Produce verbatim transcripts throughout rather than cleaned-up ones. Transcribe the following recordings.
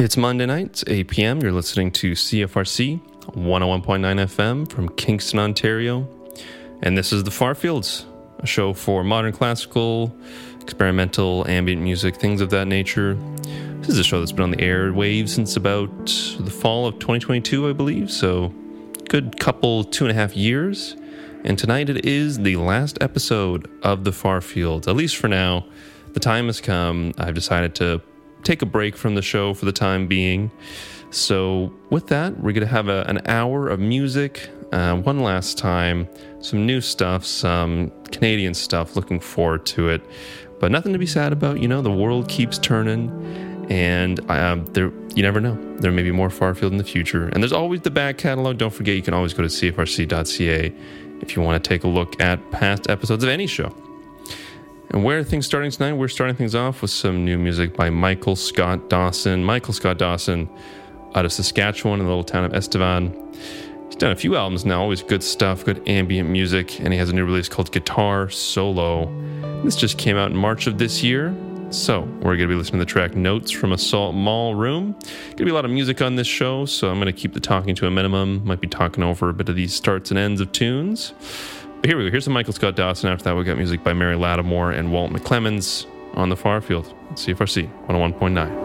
It's Monday night, it's eight p.m. You're listening to C F R C one oh one point nine F M from Kingston, Ontario. And this is The Farfields, a show for modern classical, experimental, ambient music, things of that nature. This is a show that's been on the airwaves since about the fall of twenty twenty-two, I believe. So, good couple, two and a half years. And tonight it is the last episode of The Farfields, at least for now. The time has come. I've decided to take a break from the show for the time being. So with that, we're going to have a, an hour of music, uh, one last time, some new stuff, some Canadian stuff, looking forward to it. But nothing to be sad about, you know, the world keeps turning, and um, there, you never know. There may be more Farfield in the future. And there's always the back catalog. Don't forget, you can always go to c f r c dot c a if you want to take a look at past episodes of any show. And where are things starting tonight? We're starting things off with some new music by Michael Scott Dawson. Michael Scott Dawson out of Saskatchewan in the little town of Estevan. He's done a few albums now, always good stuff, good ambient music, and he has a new release called Guitar Solo. This just came out in March of this year. So we're going to be listening to the track Notes from a Salt Mall Room. Going to be a lot of music on this show, so I'm going to keep the talking to a minimum. Might be talking over a bit of these starts and ends of tunes. But here we go. Here's some Michael Scott Dawson. After that, we got music by Mary Lattimore and Walt McClemens on the Farfield. C F R C one oh one point nine.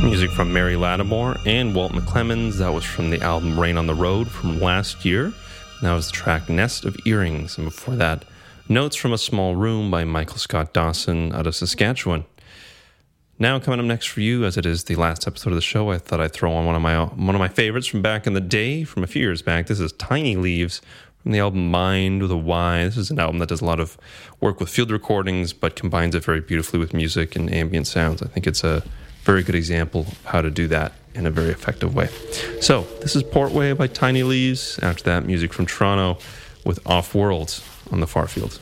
Music from Mary Lattimore and Walt McClemens. That was from the album Rain on the Road from last year. That was the track Nest of Earrings. And before that, Notes from a Small Room by Michael Scott Dawson out of Saskatchewan. Now coming up next for you, as it is the last episode of the show, I thought I'd throw on one of my one of my favorites from back in the day, from a few years back. This is Tiny Leaves from the album Mind with a Y. This is an album that does a lot of work with field recordings, but combines it very beautifully with music and ambient sounds. I think it's a very good example of how to do that in a very effective way. So this is Portway by Tiny Leaves. After that, music from Toronto with Off World on the Farfield.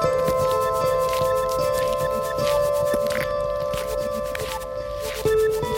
Thank you.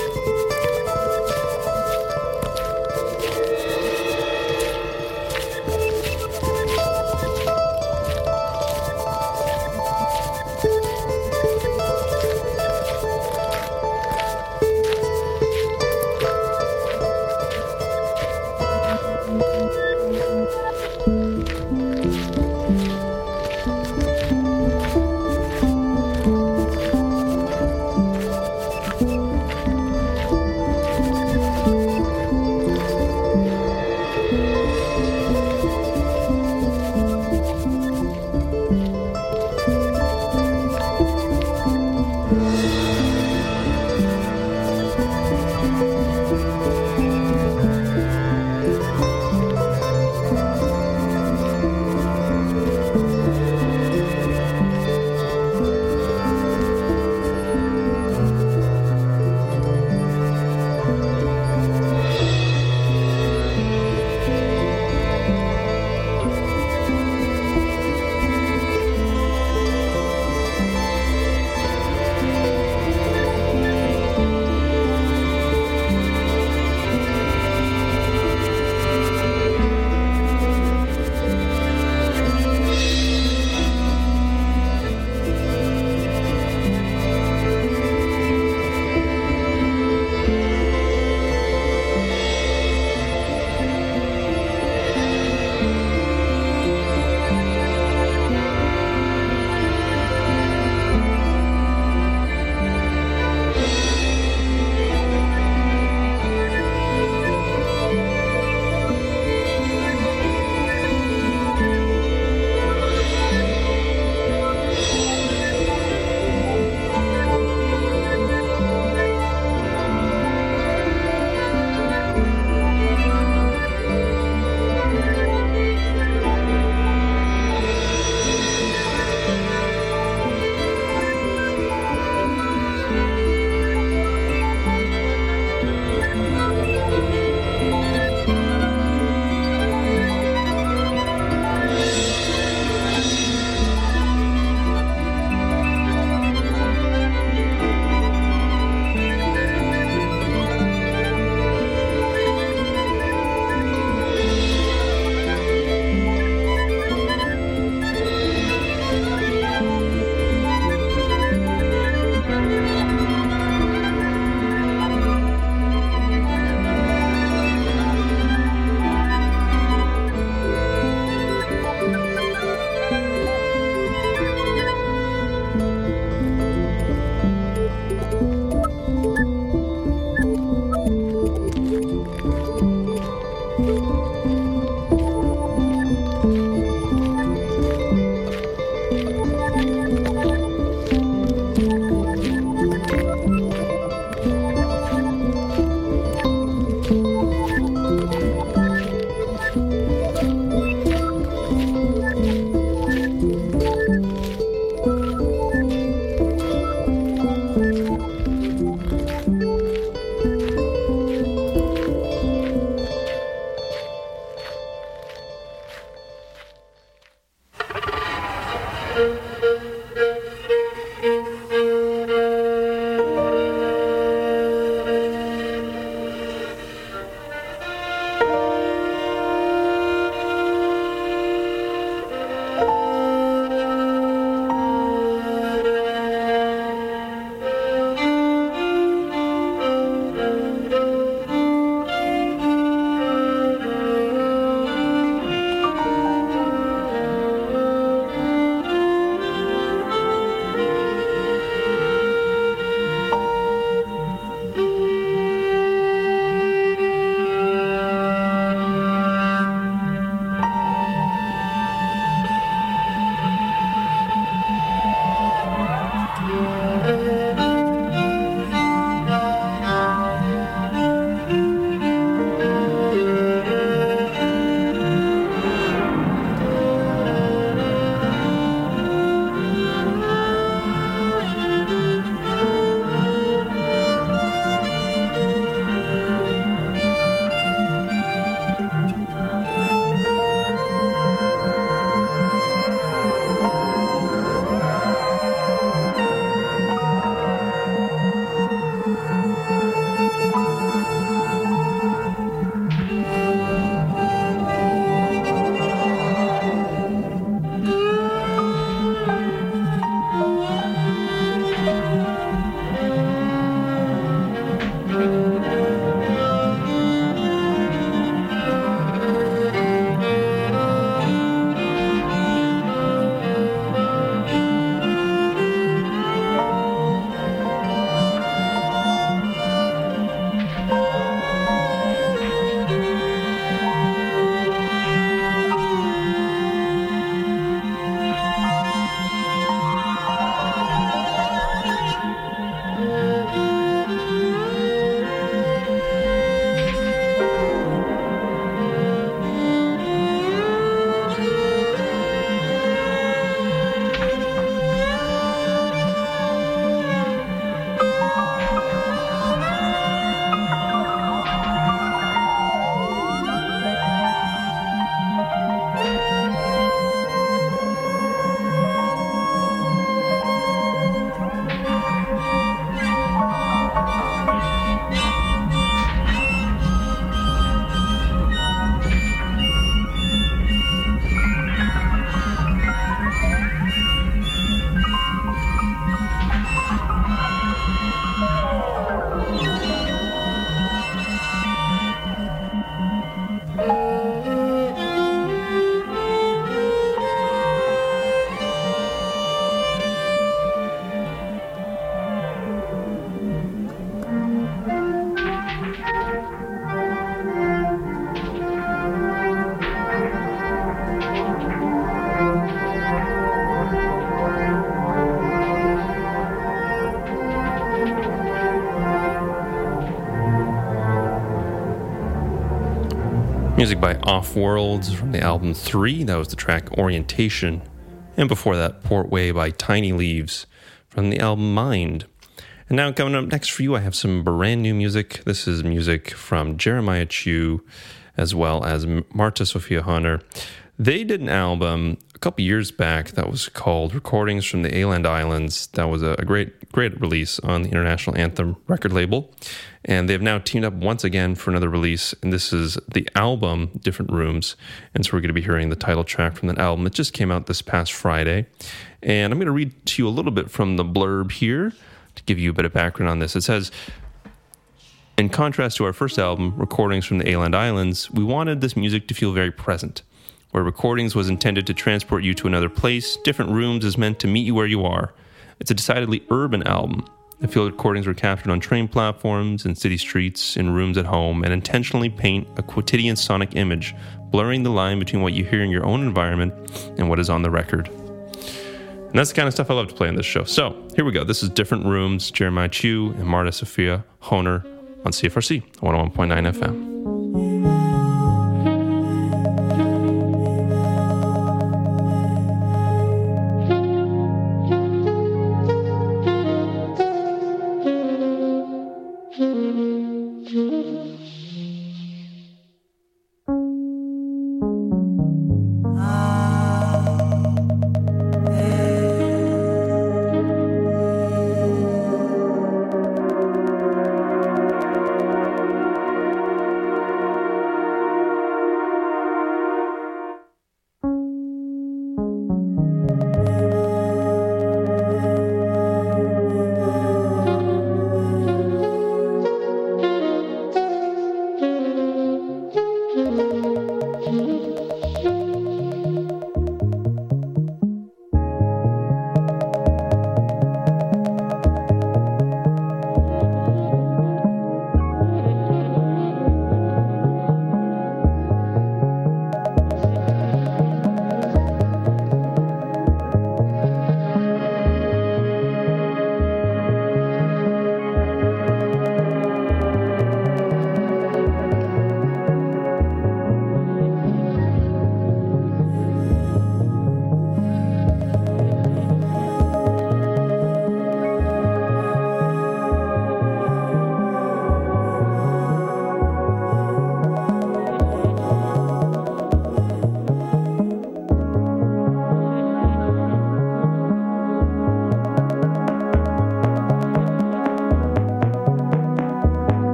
Music by Off-Worlds from the album three. That was the track Orientation. And before that, Port Way by Tiny Leaves from the album Mind. And now coming up next for you, I have some brand new music. This is music from Jeremiah Chew as well as Marta Sophia Hunter. They did an album a couple years back that was called Recordings from the Ayland Islands. That was a great, great release on the International Anthem record label. And they've now teamed up once again for another release. And this is the album, Different Rooms. And so we're going to be hearing the title track from that album. It just came out this past Friday. And I'm going to read to you a little bit from the blurb here to give you a bit of background on this. It says, in contrast to our first album, Recordings from the Ayland Islands, we wanted this music to feel very present. Where Recordings was intended to transport you to another place, Different Rooms is meant to meet you where you are. It's a decidedly urban album. The field recordings were captured on train platforms, in city streets, in rooms at home, and intentionally paint a quotidian sonic image, blurring the line between what you hear in your own environment and what is on the record. And that's the kind of stuff I love to play on this show. So, here we go. This is Different Rooms, Jeremiah Chew and Marta Sophia Honer on C F R C, one oh one point nine F M.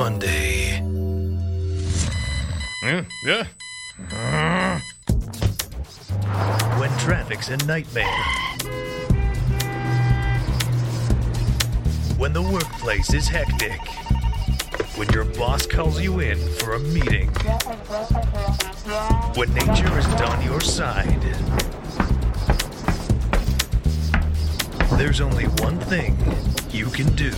Monday. Yeah, yeah. Uh. When traffic's a nightmare. When the workplace is hectic. When your boss calls you in for a meeting. When nature isn't on your side. There's only one thing you can do.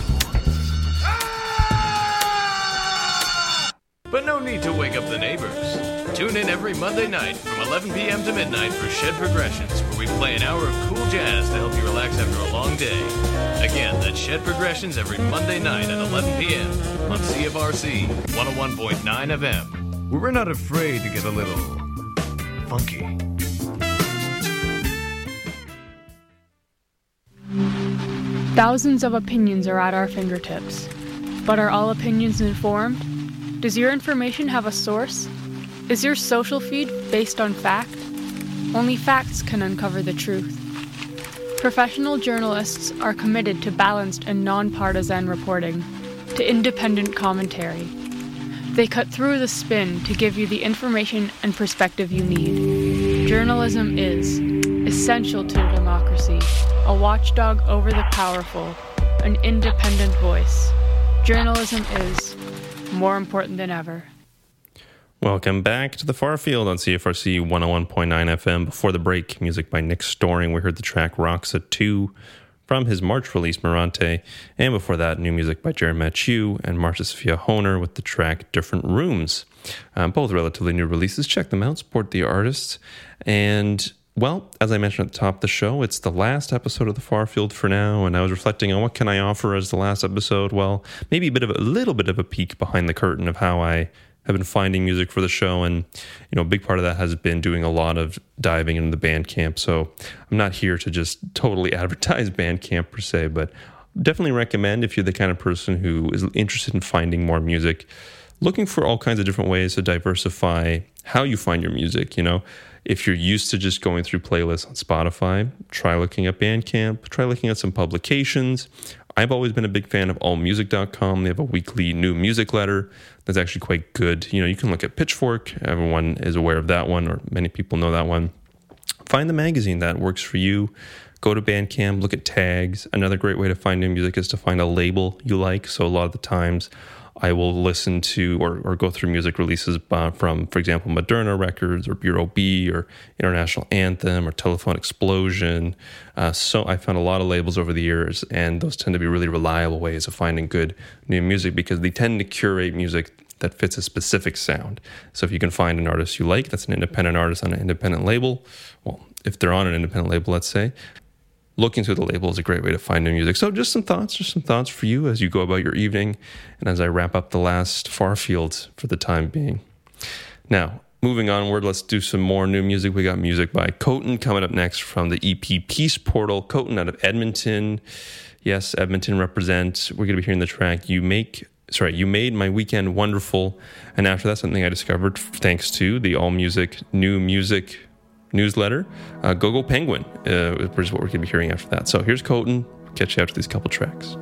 But no need to wake up the neighbors. Tune in every Monday night from eleven p.m. to midnight for Shed Progressions, where we play an hour of cool jazz to help you relax after a long day. Again, that's Shed Progressions every Monday night at eleven p.m. on C F R C one oh one point nine F M, where we're not afraid to get a little funky. Thousands of opinions are at our fingertips. But are all opinions informed? Does your information have a source? Is your social feed based on fact? Only facts can uncover the truth. Professional journalists are committed to balanced and nonpartisan reporting, to independent commentary. They cut through the spin to give you the information and perspective you need. Journalism is essential to democracy, a watchdog over the powerful, an independent voice. Journalism is more important than ever. Welcome back to the Far Field on C F R C one oh one point nine F M. Before the break, music by Nick Storing. We heard the track Roxa two from his March release, Morante. And before that, new music by Jared Mathieu and Marcia Sophia Honer with the track Different Rooms. Um, both relatively new releases. Check them out, support the artists. And, well, as I mentioned at the top of the show, it's the last episode of the Far Field for now. And I was reflecting on what can I offer as the last episode. Well, maybe a bit of a little bit of a peek behind the curtain of how I have been finding music for the show, and you know, a big part of that has been doing a lot of diving into the Bandcamp. So I'm not here to just totally advertise Bandcamp per se, but definitely recommend if you're the kind of person who is interested in finding more music, looking for all kinds of different ways to diversify how you find your music. You know, if you're used to just going through playlists on Spotify, try looking at Bandcamp, try looking at some publications. I've always been a big fan of all music dot com. They have a weekly new music letter that's actually quite good. You know, you can look at Pitchfork. Everyone is aware of that one, or many people know that one. Find the magazine that works for you. Go to Bandcamp, look at tags. Another great way to find new music is to find a label you like. So a lot of the times I will listen to or, or go through music releases uh, from, for example, Moderna Records or Bureau B or International Anthem or Telephone Explosion. Uh, so I found a lot of labels over the years, and those tend to be really reliable ways of finding good new music because they tend to curate music that fits a specific sound. So if you can find an artist you like that's an independent artist on an independent label, well, if they're on an independent label, let's say, looking through the label is a great way to find new music. So just some thoughts, just some thoughts for you as you go about your evening and as I wrap up the last Far Field for the time being. Now, moving onward, let's do some more new music. We got music by Coton coming up next from the E P Peace Portal. Coton out of Edmonton. Yes, Edmonton represent. We're going to be hearing the track You Make... Sorry, You Made My Weekend Wonderful. And after that, something I discovered thanks to the All Music New Music newsletter, uh, Go-Go Penguin, uh, is what we're going to be hearing after that. So here's Coton. Catch you after these couple tracks.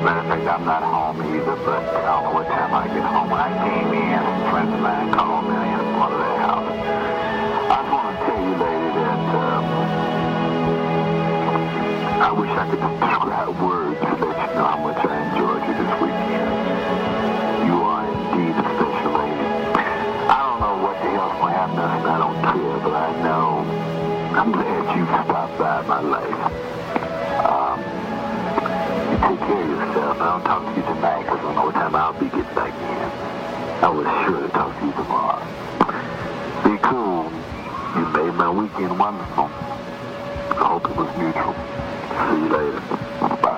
Matter of fact, I'm not home either, but I don't know what time I get home. When I came in, friends of mine called me in front of their house. I just want to tell you, lady, that um, I wish I could describe words to let you know how much I enjoyed you this weekend. You are indeed a special lady. I don't know what the hell's going to happen to us, and I don't care, but I know I'm glad you stopped by my life. Um, you take care of yourself. I don't talk to you tonight because I don't know what time I'll be getting back in. I was sure to talk to you tomorrow. Be cool. You made my weekend wonderful. I hope it was mutual. See you later. Bye.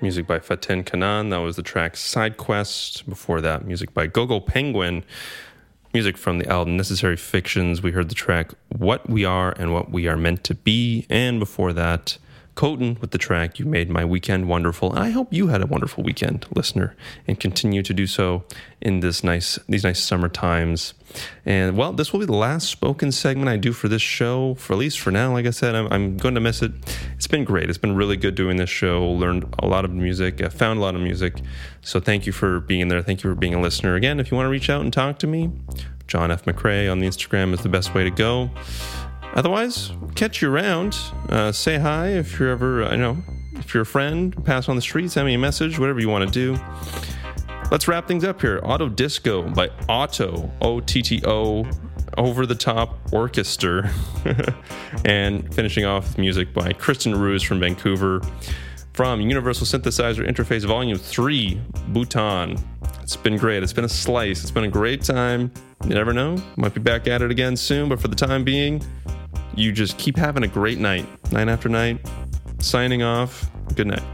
music by Faten Kanan. That was the track Side Quest. Before that, music by Gogo Penguin. Music from the album Necessary Fictions. We heard the track What We Are and What We Are Meant to Be. And before that, Coton with the track You Made My Weekend Wonderful. And I hope you had a wonderful weekend, listener, and continue to do so in this nice these nice summer times. And well, this will be the last spoken segment I do for this show, for at least for now. Like I said, I'm, I'm going to miss it. It's been great. It's been really good doing this show. Learned a lot of music. I found a lot of music. So thank you for being there. Thank you for being a listener. Again, if you want to reach out and talk to me, John F. McCrae on the Instagram is the best way to go. Otherwise, catch you around. Uh, say hi if you're ever, I know, if you're a friend, pass on the street, send me a message, whatever you want to do. Let's wrap things up here. Auto Disco by Otto, O T T O, Over the Top Orchestra. And finishing off with music by Kristen Ruse from Vancouver. From Universal Synthesizer Interface Volume three, Bhutan. It's been great. It's been a slice. It's been a great time. You never know. Might be back at it again soon, but for the time being, you just keep having a great night. Night after night. Signing off. Good night.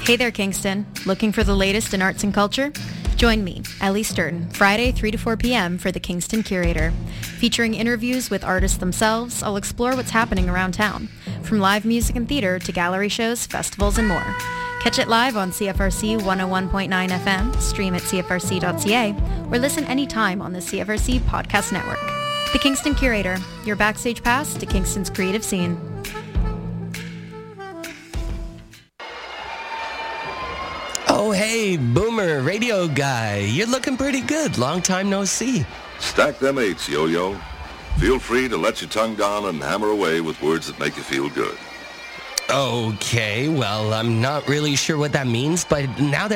Hey there, Kingston. Looking for the latest in arts and culture? Join me, Ellie Sturton, Friday, three to four p.m. for The Kingston Curator. Featuring interviews with artists themselves, I'll explore what's happening around town, from live music and theater to gallery shows, festivals, and more. Catch it live on C F R C one oh one point nine F M, stream at c f r c dot c a, or listen anytime on the C F R C Podcast Network. The Kingston Curator, your backstage pass to Kingston's creative scene. Oh, hey, Boomer, radio guy. You're looking pretty good. Long time no see. Stack them eights, Yo-Yo. Feel free to let your tongue down and hammer away with words that make you feel good. Okay, well, I'm not really sure what that means, but now that